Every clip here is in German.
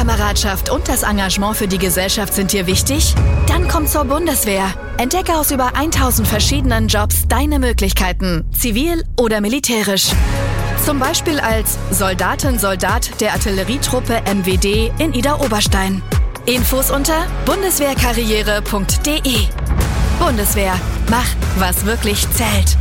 Klassenkameradschaft und das Engagement für die Gesellschaft sind dir wichtig? Dann komm zur Bundeswehr. Entdecke aus über 1000 verschiedenen Jobs deine Möglichkeiten, zivil oder militärisch. Zum Beispiel als Soldatin, Soldat der Artillerietruppe MWD in Idar-Oberstein. Infos unter bundeswehrkarriere.de. Bundeswehr, mach, was wirklich zählt.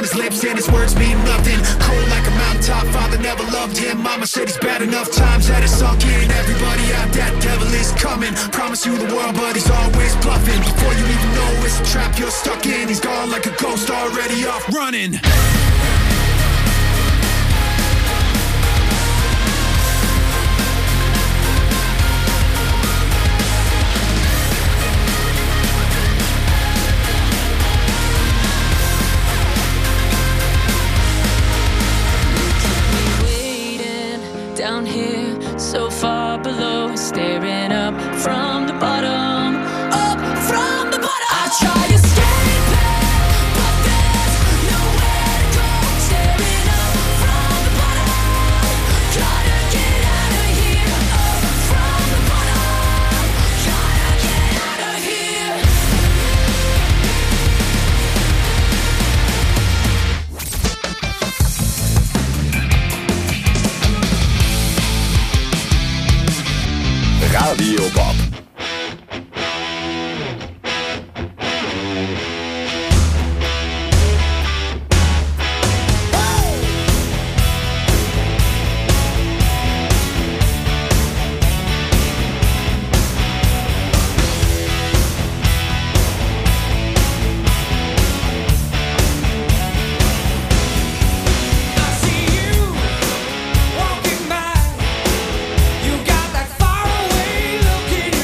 on his lips and his words mean nothing. Cold like a mountaintop, father never loved him. Mama said he's bad enough times that it's sunk in. Everybody out, that devil is coming. Promise you the world, but he's always bluffing. Before you even know it's a trap you're stuck in. He's gone like a ghost, already off running. Down here, so far below, staring up from the bottom, up from the bottom. I try to escape it, but there's nowhere to go. Staring up from the bottom, gotta get out of here. Up from the bottom, gotta get out of here. Radio Bob. Walking by, you got that faraway look in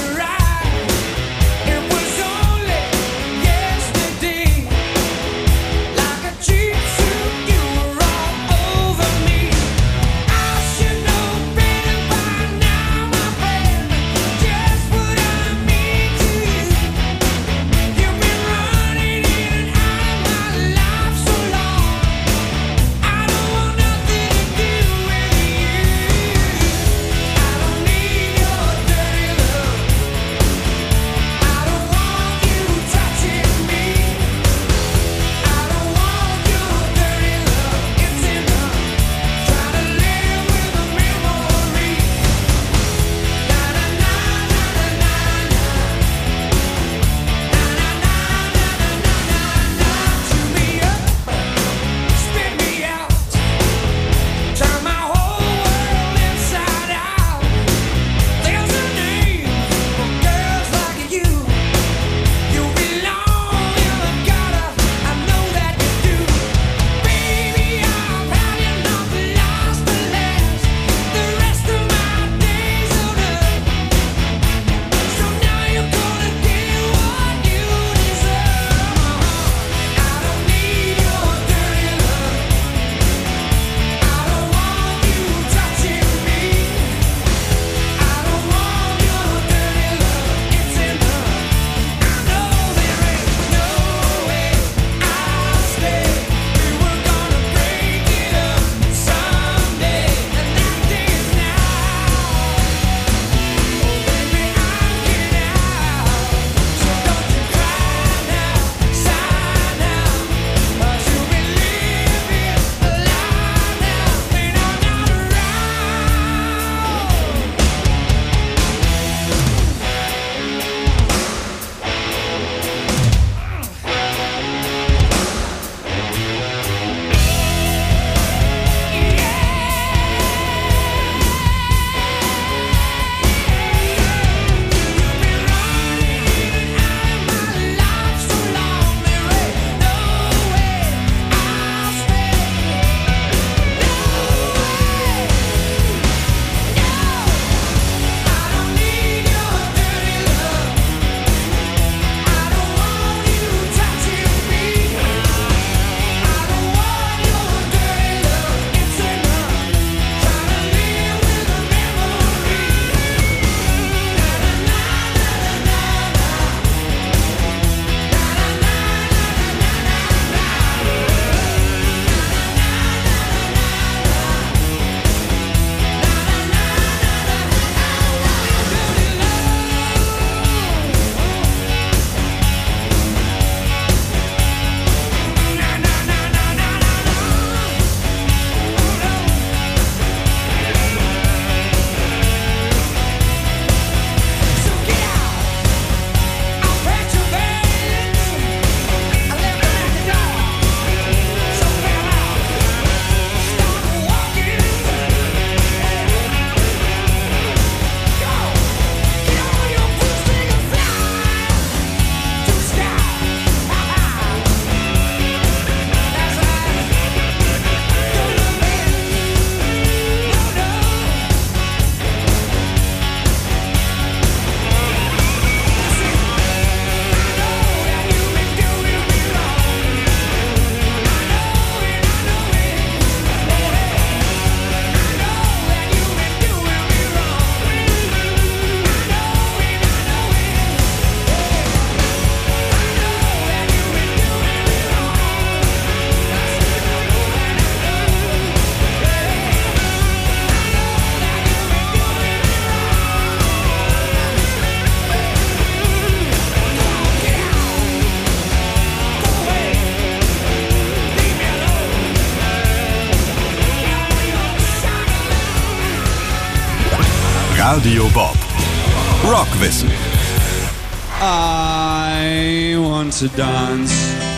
Radio Bob. Rockwissen. I want to dance.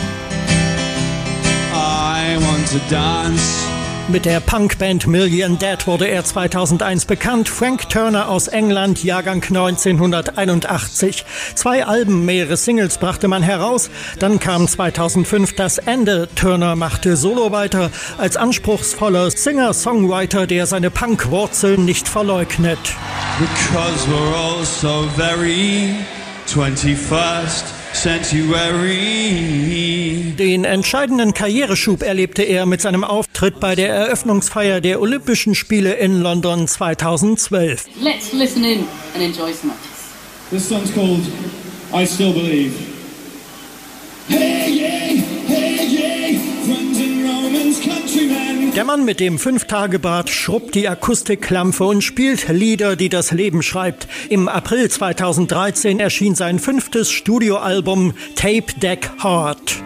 I want to dance. Mit der Punkband Million Dead wurde er 2001 bekannt. Frank Turner aus England, Jahrgang 1981. 2 Alben, mehrere Singles brachte man heraus. Dann kam 2005 das Ende. Turner machte Solo weiter als anspruchsvoller Singer-Songwriter, der seine Punk-Wurzeln nicht verleugnet. Because we're all so very 21st Century. Den entscheidenden Karriereschub erlebte er mit seinem Auftritt bei der Eröffnungsfeier der Olympischen Spiele in London 2012. Let's listen in and enjoy some of this. This song's called I Still Believe. Hey, yeah, friends and Romans, countrymen. Der Mann mit dem 5-Tage-Bart schrubbt die Akustiklampe und spielt Lieder, die das Leben schreibt. Im April 2013 erschien sein 5. Studioalbum Tape Deck Heart.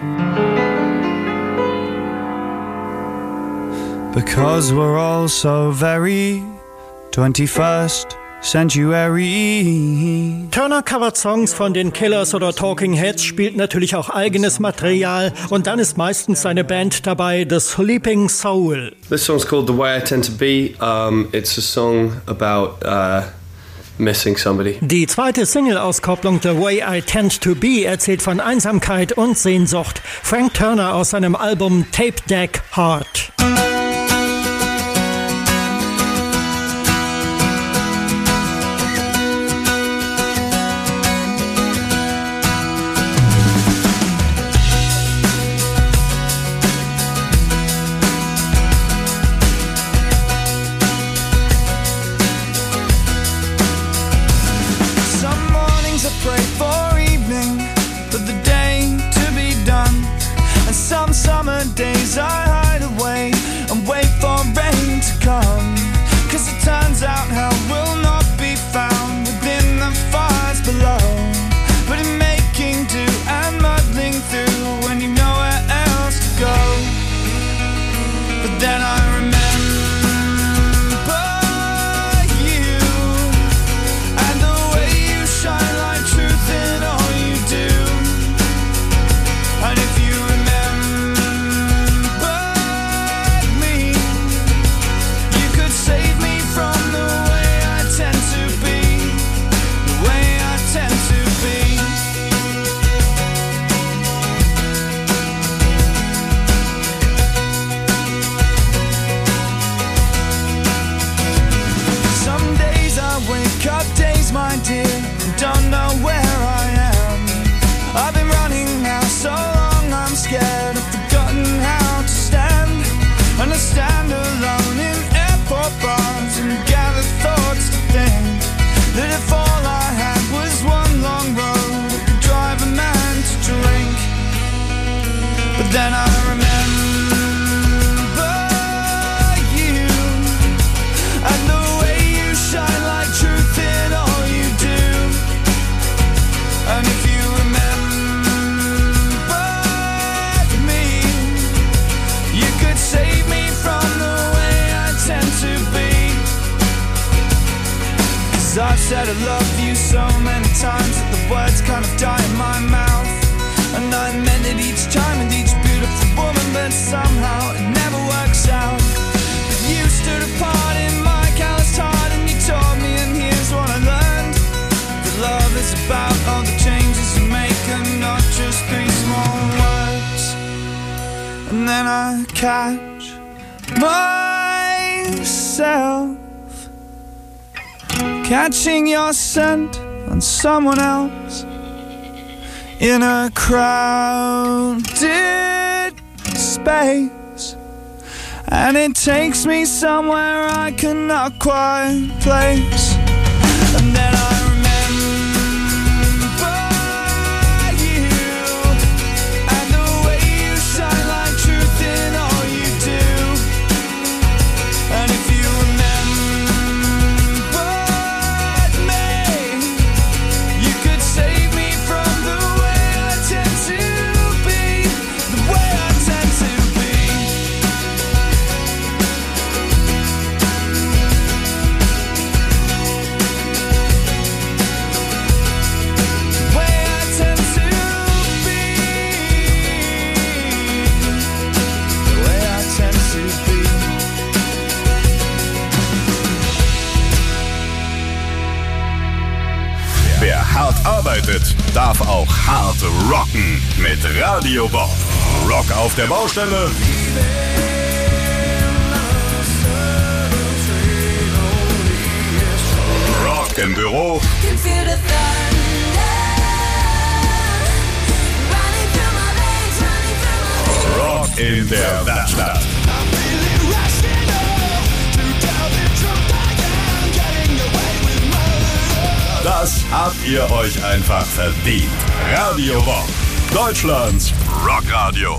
Because we're all so very 21st Century. Turner covert Songs von den Killers oder Talking Heads, spielt natürlich auch eigenes Material und dann ist meistens seine Band dabei, The Sleeping Soul. This song's called The Way I Tend to Be. It's a song about missing somebody. Die zweite Single-Auskopplung The Way I Tend to Be erzählt von Einsamkeit und Sehnsucht. Frank Turner aus seinem Album Tape Deck Heart. Summer days I hide away and wait for rain to come, 'cause it turns out hell will not be found within the fires below, but in making do and muddling through when you nowhere else to go. But then I remember you and the way you shine like truth in all you do. And if you my dear, don't know where I am. I've been running now so long I'm scared. I've forgotten how to stand, and I stand alone in airport bars and gather thoughts to think that if all I had was one long road, I could drive a man to drink. But then I remember you and the way you shine like truth in all. And if you remembered me, you could save me from the way I tend to be. 'Cause I've said I love you so many times that the words kind of die in my mouth, and I meant it each time with each beautiful woman, but somehow it never works out. But you stood apart in my calloused heart, and you taught me, and here's what I learned. Love is about all the changes you make and not just 3 small words. And then I catch myself catching your scent on someone else in a crowded space, and it takes me somewhere I cannot quite place. And then I arbeitet, darf auch hart rocken mit Radio Bob. Rock auf der Baustelle. Rock im Büro. Rock in der Werkstatt. Das habt ihr euch einfach verdient. Radio Bob, Deutschlands Rockradio.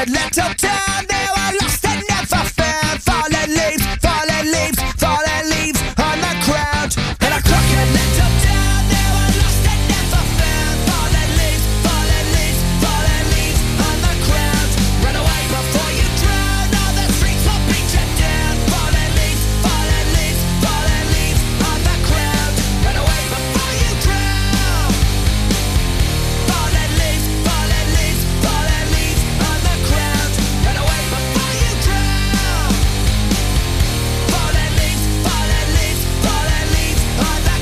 a little town, they were lost and never found. Fallen leaves, fallen leaves, fallen leaves on the ground. In a crooked little town, they were lost and never found. Fallen leaves, fallen leaves, fallen leaves on the ground. Run away before you drown, all the streets will beat you down. Fallen leaves, fallen leaves, fallen leaves on the ground. Run away before you drown. Fallen leaves, fallen leaves, fallen leaves on the ground. Run away before you drown. Fallen leaves, fallen leaves, fallen leaves on the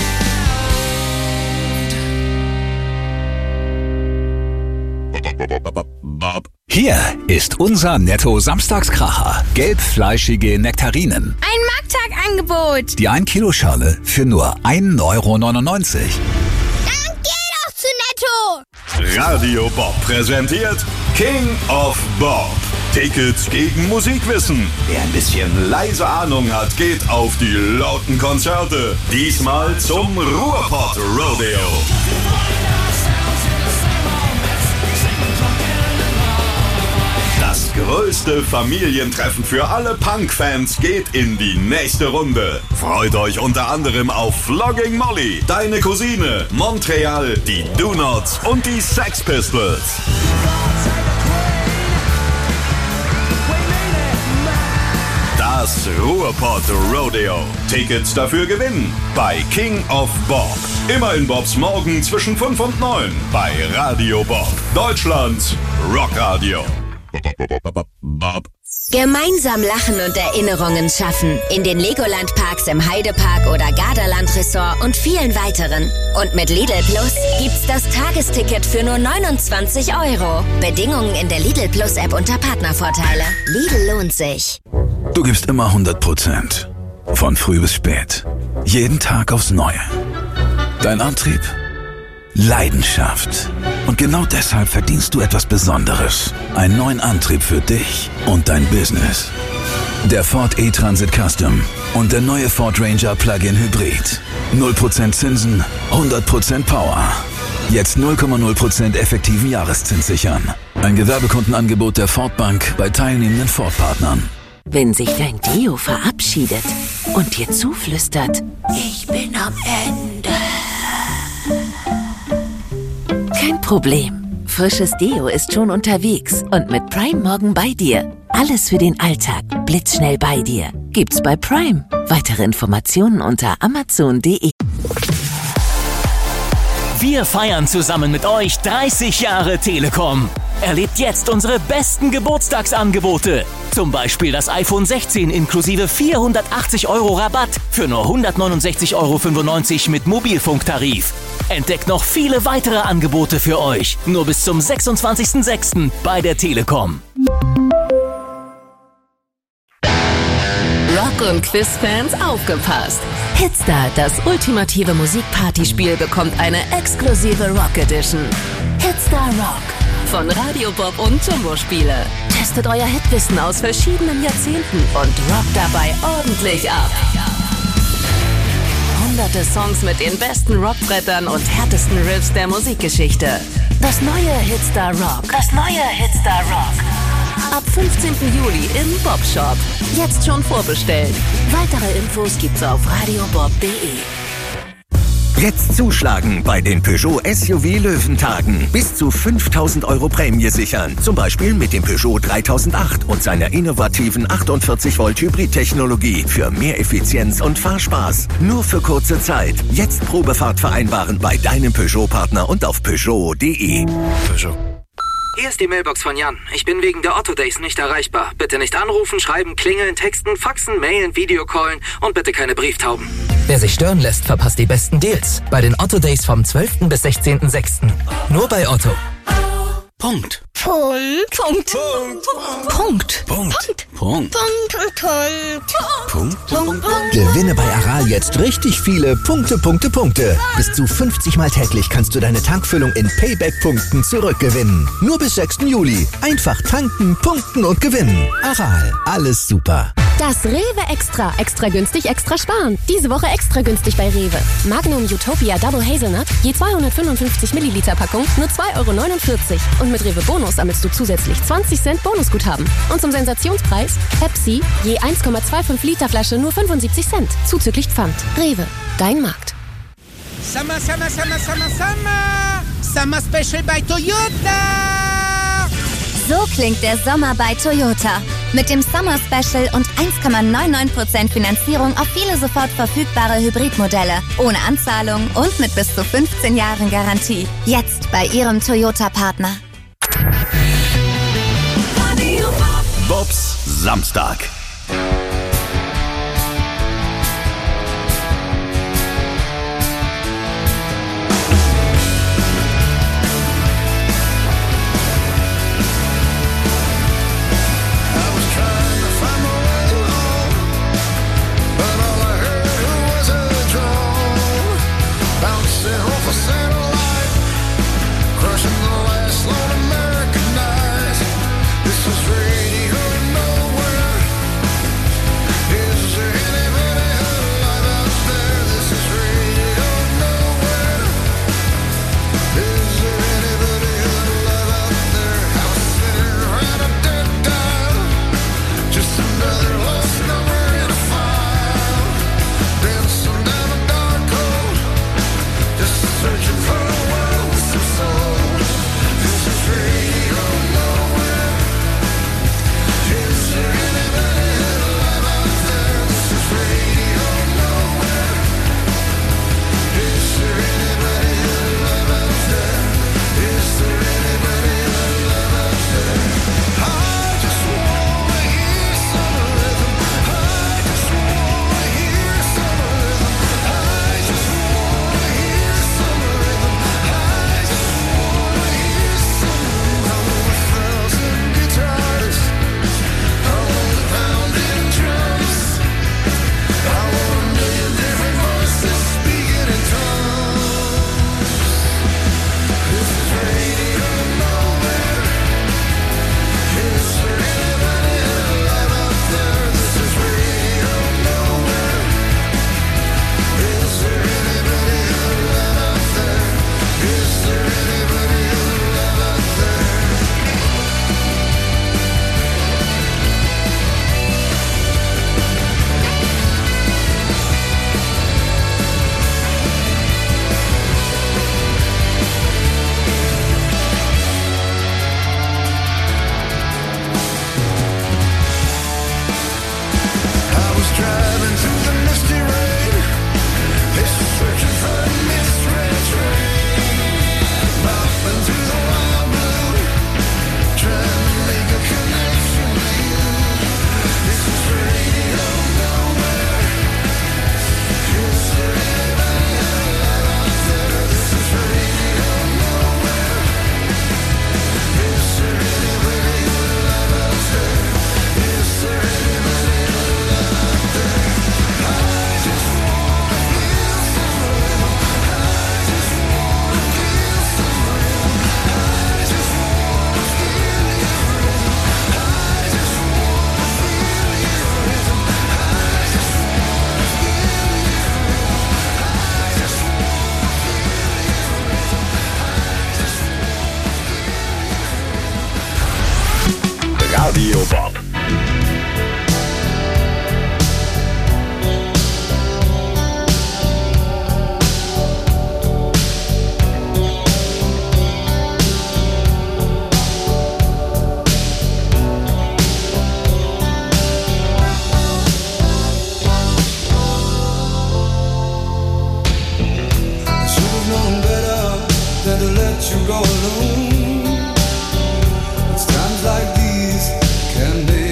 Bob. Hier ist unser Netto-Samstagskracher. Gelbfleischige Nektarinen. Ein Markttagangebot. Die 1 Kilo Schale für nur 1,99 €. Dann geh doch zu Netto. Radio Bob präsentiert King of Bob. Tickets gegen Musikwissen. Wer ein bisschen leise Ahnung hat, geht auf die lauten Konzerte. Diesmal zum Ruhrpott Rodeo. Das größte Familientreffen für alle Punk-Fans geht in die nächste Runde. Freut euch unter anderem auf Flogging Molly, Deine Cousine, Montreal, die Do-Nots und die Sex Pistols. Das Ruhrpott Rodeo. Tickets dafür gewinnen bei King of Bob. Immer in Bobs Morgen zwischen 5 und 9 bei Radio Bob. Deutschlands Rockradio. Bob. Gemeinsam lachen und Erinnerungen schaffen. In den Legoland-Parks im Heidepark oder Gardaland-Resort und vielen weiteren. Und mit Lidl Plus gibt's das Tagesticket für nur 29 €. Bedingungen in der Lidl Plus-App unter Partnervorteile. Lidl lohnt sich. Du gibst immer 100%. Von früh bis spät. Jeden Tag aufs Neue. Dein Antrieb? Leidenschaft. Und genau deshalb verdienst du etwas Besonderes. Einen neuen Antrieb für dich und dein Business. Der Ford E-Transit Custom und der neue Ford Ranger Plug-in Hybrid. 0% Zinsen, 100% Power. Jetzt 0,0% effektiven Jahreszins sichern. Ein Gewerbekundenangebot der Ford Bank bei teilnehmenden Ford-Partnern. Wenn sich dein Deo verabschiedet und dir zuflüstert, ich bin am Ende. Kein Problem. Frisches Deo ist schon unterwegs und mit Prime morgen bei dir. Alles für den Alltag, blitzschnell bei dir. Gibt's bei Prime. Weitere Informationen unter amazon.de. Wir feiern zusammen mit euch 30 Jahre Telekom. Erlebt jetzt unsere besten Geburtstagsangebote. Zum Beispiel das iPhone 16 inklusive 480 € Rabatt für nur 169,95 € mit Mobilfunktarif. Entdeckt noch viele weitere Angebote für euch. Nur bis zum 26.06. bei der Telekom. Rock- und Quiz-Fans aufgepasst. Hitstar, das ultimative Musikpartyspiel, bekommt eine exklusive Rock Edition. Hitstar Rock von Radio Bob und Jumbo-Spiele. Testet euer Hitwissen aus verschiedenen Jahrzehnten und rockt dabei ordentlich ab. Hunderte Songs mit den besten Rockbrettern und härtesten Riffs der Musikgeschichte. Das neue Hitstar Rock. Das neue Hitstar Rock. Ab 15. Juli im Bob-Shop. Jetzt schon vorbestellen. Weitere Infos gibt's auf radiobob.de. Jetzt zuschlagen bei den Peugeot SUV Löwentagen. Bis zu 5.000 € Prämie sichern. Zum Beispiel mit dem Peugeot 3008 und seiner innovativen 48-Volt Hybrid-Technologie für mehr Effizienz und Fahrspaß. Nur für kurze Zeit. Jetzt Probefahrt vereinbaren bei deinem Peugeot-Partner und auf Peugeot.de. Peugeot. Hier ist die Mailbox von Jan. Ich bin wegen der Otto Days nicht erreichbar. Bitte nicht anrufen, schreiben, klingeln, texten, faxen, mailen, Videocallen und bitte keine Brieftauben. Wer sich stören lässt, verpasst die besten Deals. Bei den Otto Days vom 12. bis 16.06. Nur bei Otto. Punkt. Punkt. Gewinne bei Aral jetzt richtig viele Punkte. Bis zu 50 Mal täglich kannst du deine Tankfüllung in Payback-Punkten zurückgewinnen. Nur bis 6. Juli. Einfach tanken, punkten und gewinnen. Aral, alles super. Das Rewe Extra. Extra günstig, extra sparen. Diese Woche extra günstig bei Rewe. Magnum Utopia Double Hazelnut, je 255 Milliliter Packung, nur 2,49 €. Und mit Rewe Bonus sammelst du zusätzlich 20 Cent Bonusguthaben. Und zum Sensationspreis, Pepsi, je 1,25 Liter Flasche, nur 75 Cent. Zuzüglich Pfand. Rewe, dein Markt. Summer, summer, summer, summer, summer. Summer Special bei Toyota. So klingt der Sommer bei Toyota. Mit dem Summer Special und 1,99% Finanzierung auf viele sofort verfügbare Hybridmodelle. Ohne Anzahlung und mit bis zu 15 Jahren Garantie. Jetzt bei Ihrem Toyota-Partner. Bobs Samstag. Radio Bob. Go alone. It's times like these can make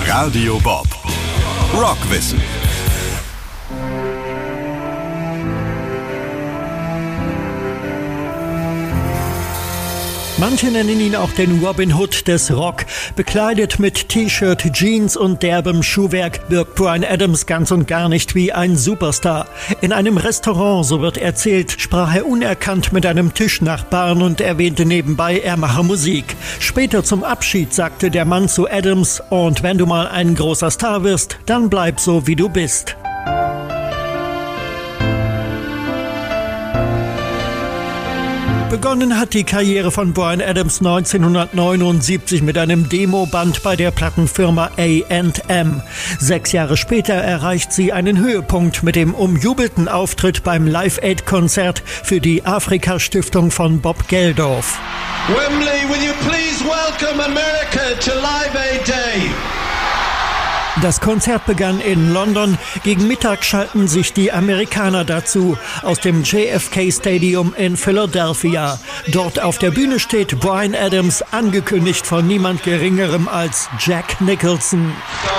Radio Bob. Rockwissen. Manche nennen ihn auch den Robin Hood des Rock. Bekleidet mit T-Shirt, Jeans und derbem Schuhwerk wirkt Bryan Adams ganz und gar nicht wie ein Superstar. In einem Restaurant, so wird erzählt, sprach er unerkannt mit einem Tischnachbarn und erwähnte nebenbei, er mache Musik. Später zum Abschied sagte der Mann zu Adams: Und wenn du mal ein großer Star wirst, dann bleib so, wie du bist. Begonnen hat die Karriere von Bryan Adams 1979 mit einem Demoband bei der Plattenfirma A&M. 6 Jahre später erreicht sie einen Höhepunkt mit dem umjubelten Auftritt beim Live-Aid-Konzert für die Afrika-Stiftung von Bob Geldof. Wembley, will you please welcome America to Live Aid Day? Das Konzert begann in London. Gegen Mittag schalten sich die Amerikaner dazu aus dem JFK Stadium in Philadelphia. Dort auf der Bühne steht Bryan Adams, angekündigt von niemand Geringerem als Jack Nicholson.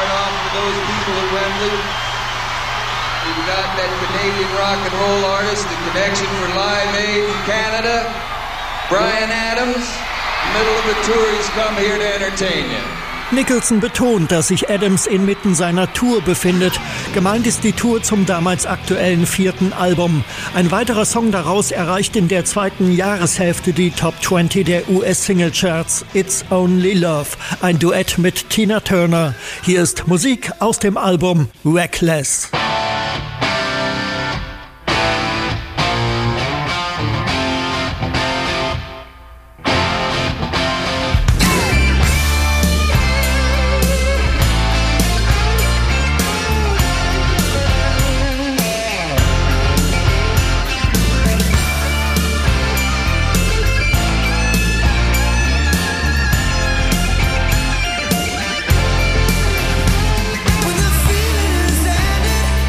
Bryan Adams, middle of the tour, he's come here to entertain you. Nicholson betont, dass sich Adams inmitten seiner Tour befindet. Gemeint ist die Tour zum damals aktuellen 4. Album. Ein weiterer Song daraus erreicht in der 2. Jahreshälfte die Top 20 der US-Single-Charts. It's Only Love, ein Duett mit Tina Turner. Hier ist Musik aus dem Album Reckless. When the feeling is ended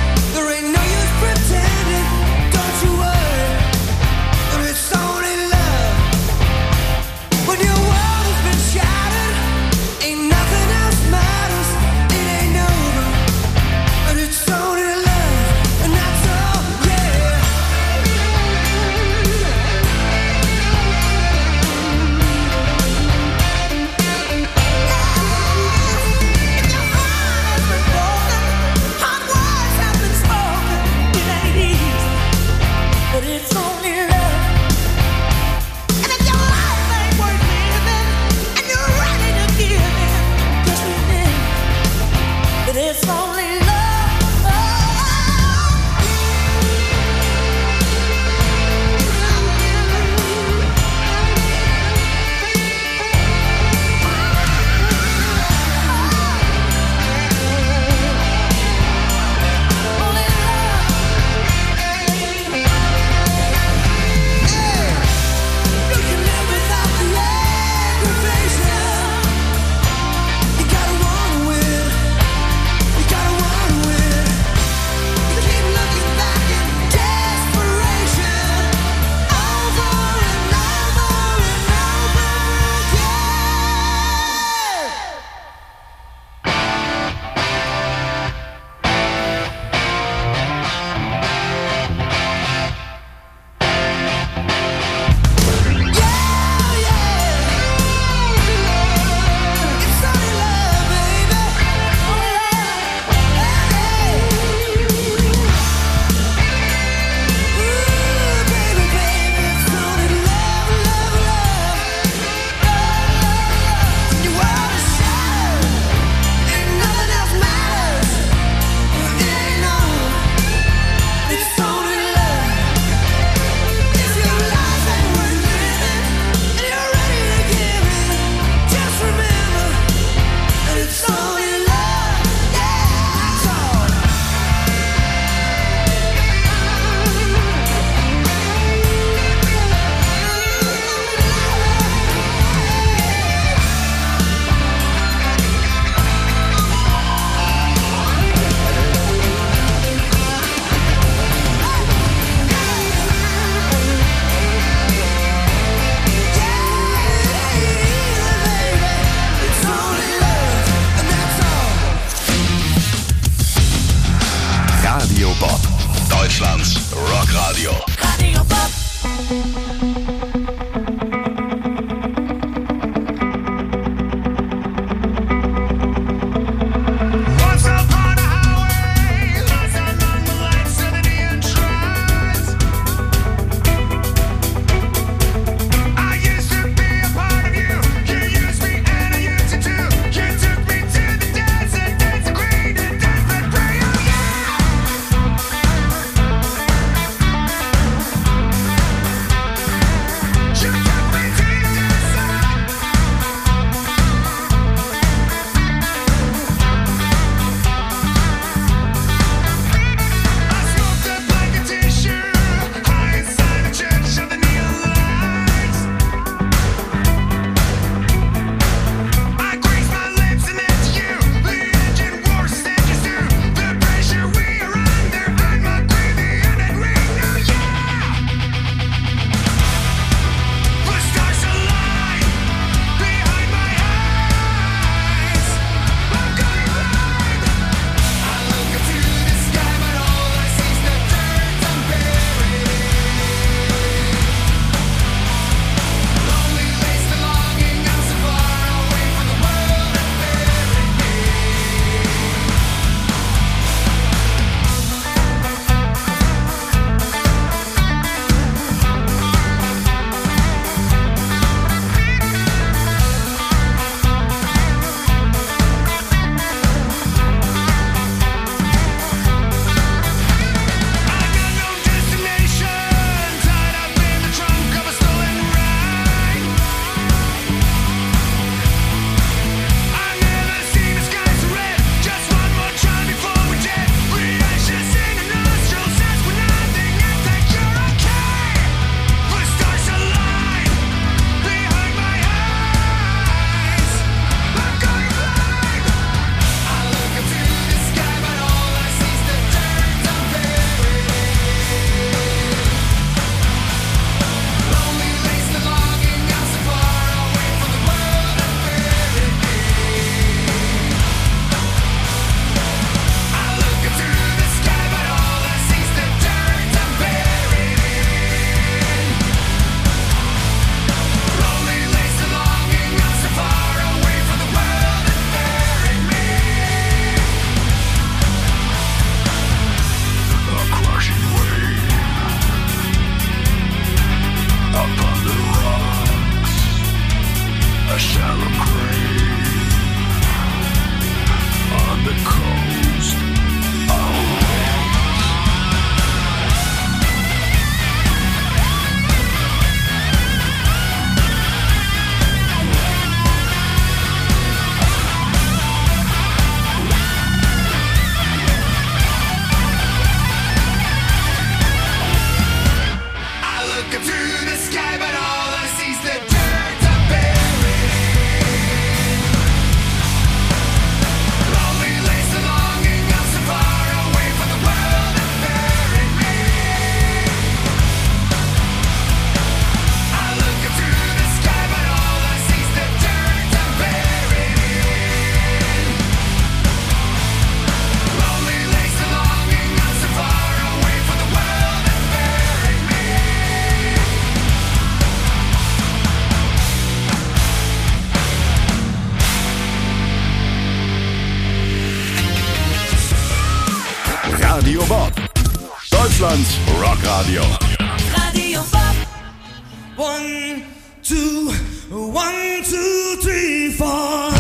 Deutschlands Rockradio. Radio Bob. 1, 2, 1, 2, 3, 4.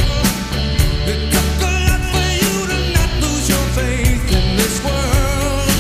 This world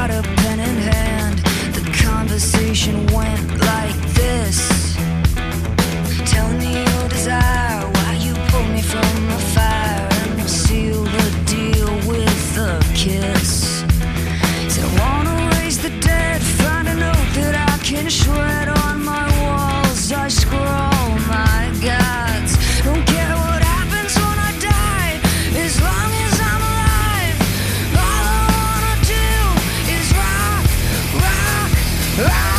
got a pen in hand. The conversation went like this. Tell me your desire, why you pull me from the fire, and we'll seal the deal with a kiss. Said I wanna raise the dead, find a note that I can shred on my walls. I scroll my gods, don't care what happens when I die, as long as I'm alive. All I wanna do is rock, rock, rock.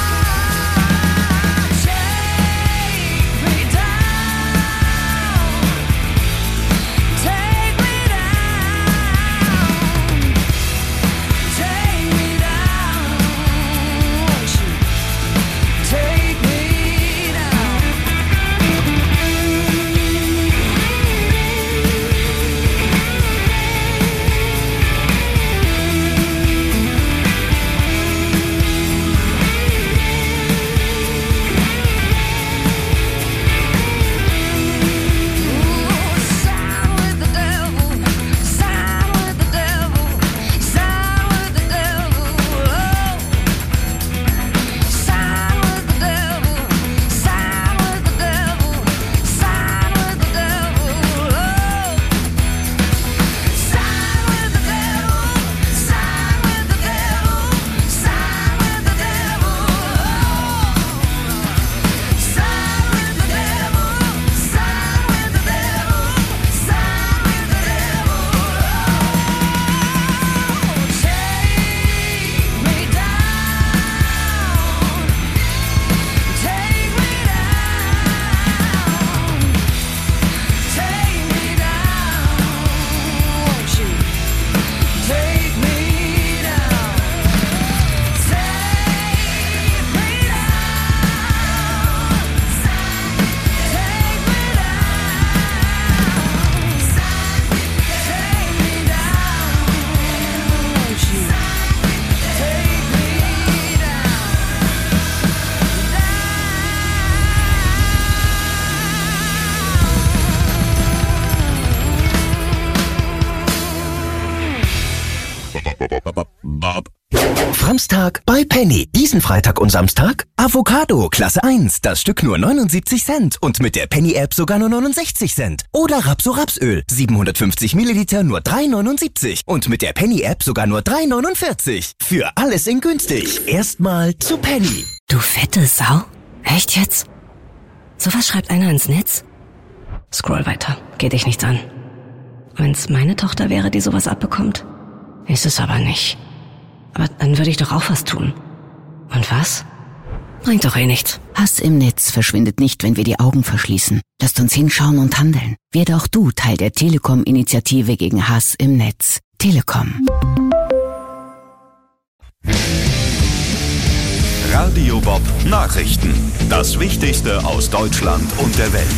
Framstag bei Penny. Diesen Freitag und Samstag Avocado Klasse 1, das Stück nur 79 Cent und mit der Penny-App sogar nur 69 Cent. Oder Rapso-Rapsöl, 750 Milliliter nur 3,79 und mit der Penny-App sogar nur 3,49. Für alles in günstig. Erstmal zu Penny. Du fette Sau? Echt jetzt? Sowas schreibt einer ins Netz? Scroll weiter, geht dich nichts an. Wenn's meine Tochter wäre, die sowas abbekommt? Ist es aber nicht. Aber dann würde ich doch auch was tun. Und was? Bringt doch eh nichts. Hass im Netz verschwindet nicht, wenn wir die Augen verschließen. Lasst uns hinschauen und handeln. Werde auch du Teil der Telekom-Initiative gegen Hass im Netz. Telekom. Radio Bob Nachrichten. Das Wichtigste aus Deutschland und der Welt.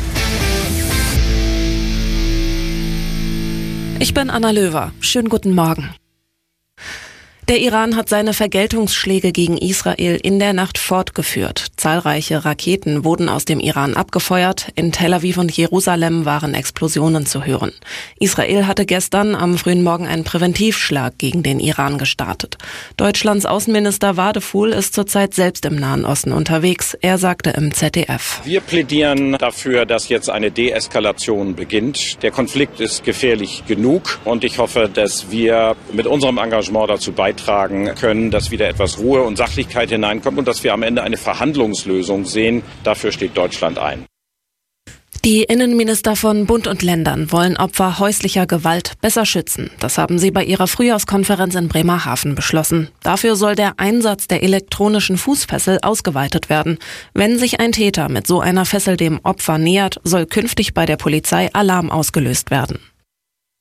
Ich bin Anna Löwer. Schönen guten Morgen. Der Iran hat seine Vergeltungsschläge gegen Israel in der Nacht fortgeführt. Zahlreiche Raketen wurden aus dem Iran abgefeuert. In Tel Aviv und Jerusalem waren Explosionen zu hören. Israel hatte gestern am frühen Morgen einen Präventivschlag gegen den Iran gestartet. Deutschlands Außenminister Wadefuhl ist zurzeit selbst im Nahen Osten unterwegs. Er sagte im ZDF: Wir plädieren dafür, dass jetzt eine Deeskalation beginnt. Der Konflikt ist gefährlich genug und ich hoffe, dass wir mit unserem Engagement dazu beitragen können, dass wieder etwas Ruhe und Sachlichkeit hineinkommt und dass wir am Ende eine Verhandlungslösung sehen. Dafür steht Deutschland ein. Die Innenminister von Bund und Ländern wollen Opfer häuslicher Gewalt besser schützen. Das haben sie bei ihrer Frühjahrskonferenz in Bremerhaven beschlossen. Dafür soll der Einsatz der elektronischen Fußfessel ausgeweitet werden. Wenn sich ein Täter mit so einer Fessel dem Opfer nähert, soll künftig bei der Polizei Alarm ausgelöst werden.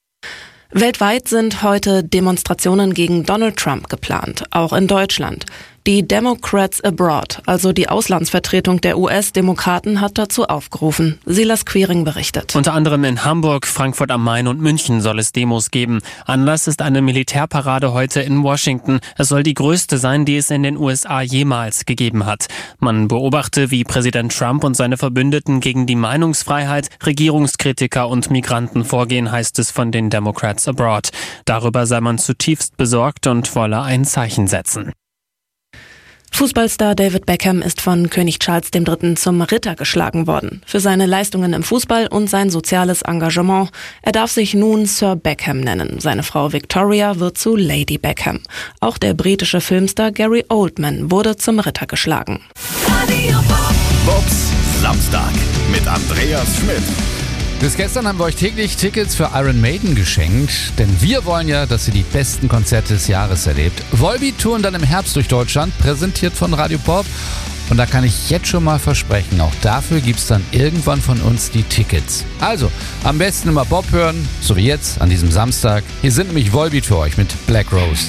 Weltweit sind heute Demonstrationen gegen Donald Trump geplant, auch in Deutschland. Die Democrats Abroad, also die Auslandsvertretung der US-Demokraten, hat dazu aufgerufen. Silas Quiring berichtet. Unter anderem in Hamburg, Frankfurt am Main und München soll es Demos geben. Anlass ist eine Militärparade heute in Washington. Es soll die größte sein, die es in den USA jemals gegeben hat. Man beobachte, wie Präsident Trump und seine Verbündeten gegen die Meinungsfreiheit, Regierungskritiker und Migranten vorgehen, heißt es von den Democrats Abroad. Darüber sei man zutiefst besorgt und wolle ein Zeichen setzen. Fußballstar David Beckham ist von König Charles III. Zum Ritter geschlagen worden. Für seine Leistungen im Fußball und sein soziales Engagement. Er darf sich nun Sir Beckham nennen. Seine Frau Victoria wird zu Lady Beckham. Auch der britische Filmstar Gary Oldman wurde zum Ritter geschlagen. Bobs Samstag mit Andreas Schmidt. Bis gestern haben wir euch täglich Tickets für Iron Maiden geschenkt, denn wir wollen ja, dass ihr die besten Konzerte des Jahres erlebt. Volbeat touren dann im Herbst durch Deutschland, präsentiert von Radio Bob. Und da kann ich jetzt schon mal versprechen, auch dafür gibt's dann irgendwann von uns die Tickets. Also, am besten immer Bob hören, so wie jetzt an diesem Samstag. Hier sind nämlich Volbeat für euch mit Black Rose.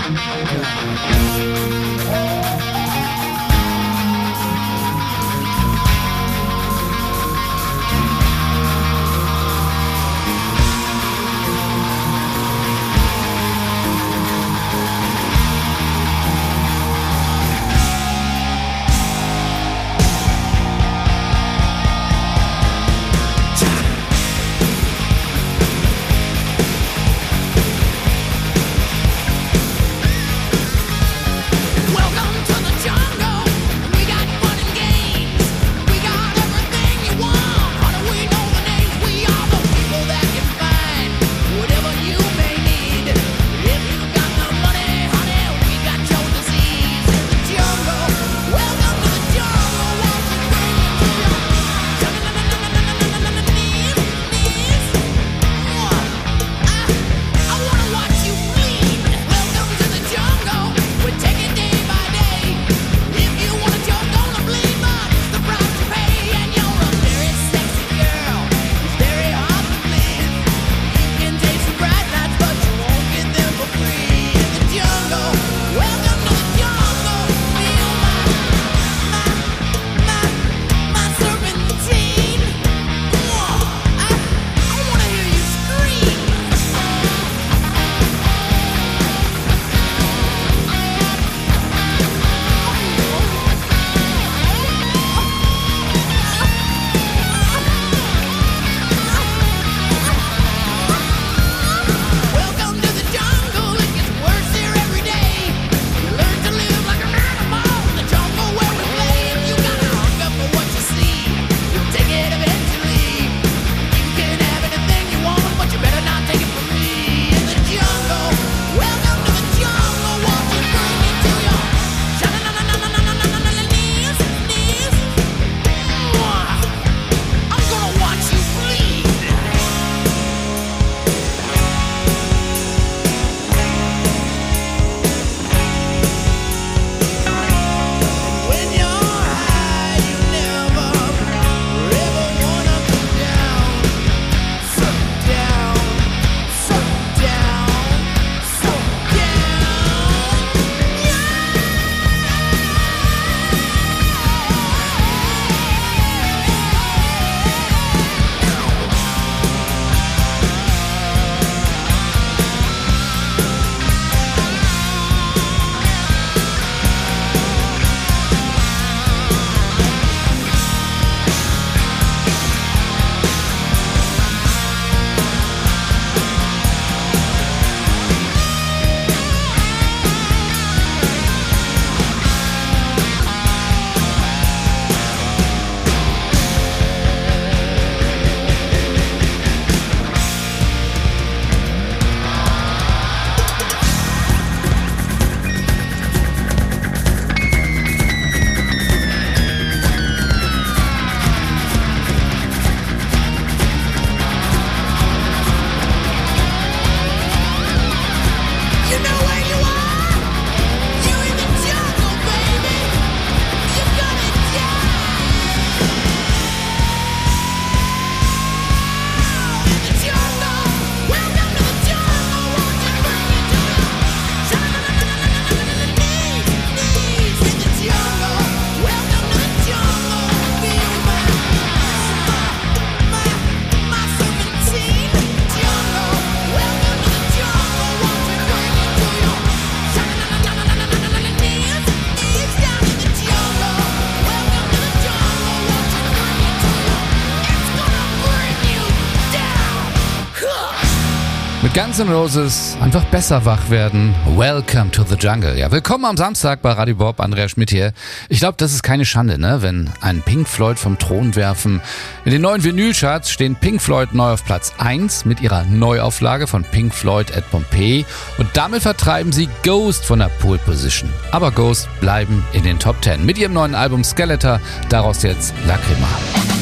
Mit Guns N' Roses einfach besser wach werden. Welcome to the Jungle. Ja, willkommen am Samstag bei Radio Bob, Andrea Schmidt hier. Ich glaube, das ist keine Schande, ne? Wenn ein Pink Floyd vom Thron werfen. In den neuen Vinylcharts stehen Pink Floyd neu auf Platz 1 mit ihrer Neuauflage von Pink Floyd at Pompeii. Und damit vertreiben sie Ghost von der Pole Position. Aber Ghost bleiben in den Top 10 mit ihrem neuen Album Skeletor. Daraus jetzt Lacrima.